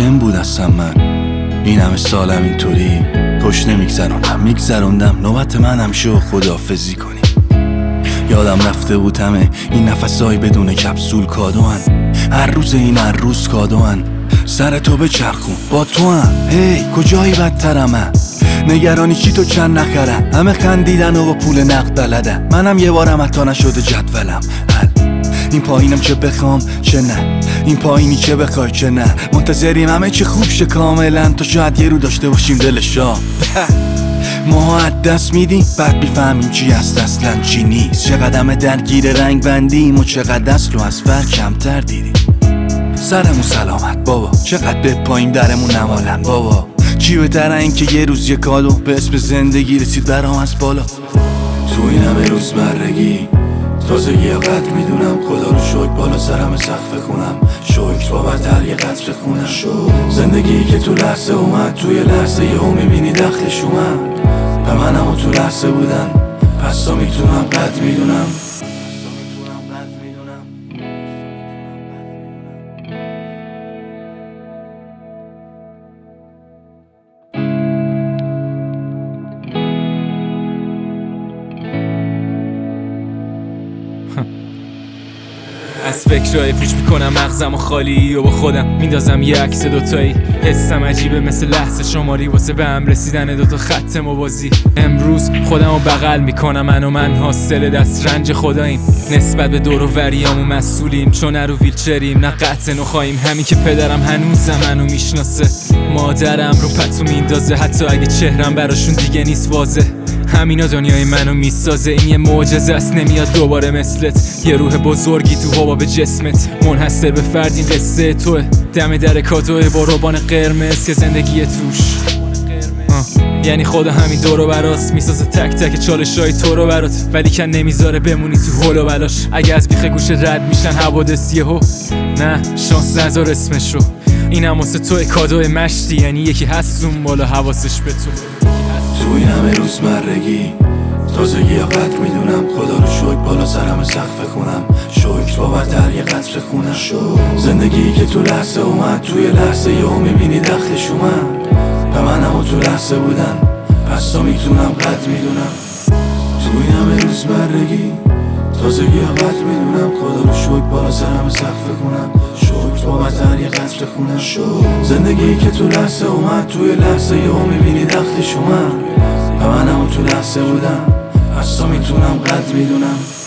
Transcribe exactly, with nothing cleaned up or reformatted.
ممکن بود اصلا من این همه سالم اینطوری خوش نمیگذروندم میگذروندم نوبت منم شو خداحافظی کنی. یادم رفته بود همه این نفسای بدون کپسول کادوان، هر روز این هر روز کادوان. سر تو بچرخون با تو هم هی کجایی بدترمه، نگرانی چی تو چند نخرم، همه خندیدن و با پول نقد بلدم، منم یه بارم حتی نشده جدولم حل. این پایینم چه بخوام چه نه، این پایینی چه بخوای چه نه، منتظریم همه چه خوب شه کاملا تا شاید یه رو داشته باشیم دلشا. ما از دست میدیم بعد بیفهمیم چی هست اصلا چی نیست، چقدر درگیر رنگ بندیم و چقدر اصل و از فر کمتر دیدیم. سرمون سلامت بابا، چقدر به پایین درمون نمالن بابا، چی بهتره این که یه روز یه کادو به اسم زندگی رسید برام از بالا. تو این همه روزمرگی تازگی یا قدر میدونم، خدا رو شکر بالا سرم سقف خونم، شکر بابتر یه قطر خونم. زندگی که تو لحظه اومد توی لحظه یهو میبینی دخلش اومد، به منم و تو لحظه بودن پس تا میتونم قدر میدونم. از فکرهای پیچ میکنم مغزم و خالی و با خودم میندازم یه عکس دوتایی، حسم عجیبه مثل لحظه شماری واسه به هم رسیدن دوتا خط موازی. امروز خودم رو بغل میکنم، من و من حاصل دست رنج خداییم، نسبت به دور و وریامو مسئولیم، چون نه رو ویلچریم نه قطع نخواهیم. همین که پدرم هنوزم منو میشناسه، مادرم رو پتو میندازه حتی اگه چهرم براشون دیگه نیست واضح. همینا دنیای منو میسازه، این یه معجزه است نمیاد دوباره مثلت، یه روح بزرگی تو هوا به جسمت، منحصر به فرد این قصه توه، دم در کادوه با روبان قرمز که زندگی توش آه. یعنی خدا همین دور و براست میسازه تک تک چالشای تو رو برات، ولی کن نمیذاره بمونی تو هول و بلاش. اگه از بیخ گوش رد میشن حوادث یهو، نه شانس نذار اسمش رو، این هم واسه توی کادو مشتی، یعنی یکی هست اون بالا حواسش به تو. تو این همه روزمرگی تازگی یا قدر میدونم، خدا رو شکر بالا سرم سقف خونم، شکر بابتر یه قطر خونم. زندگی که تو لحظه اومد توی لحظه یهو میبینی دخلش اومد، به منم و تو لحظه بودن پس تا میتونم قدر میدونم. تو این همه روزمرگی تازگی یا قدر میدونم، خدا رو شکر بالا سرم سقف خونم، شکر بابتر یه قطر خونم. زندگی که تو لحظه اومد توی لحظه یهو میبینی دخلش اومد، به منم و تو لحظه بودم پس تا میتونم قدر میدونم.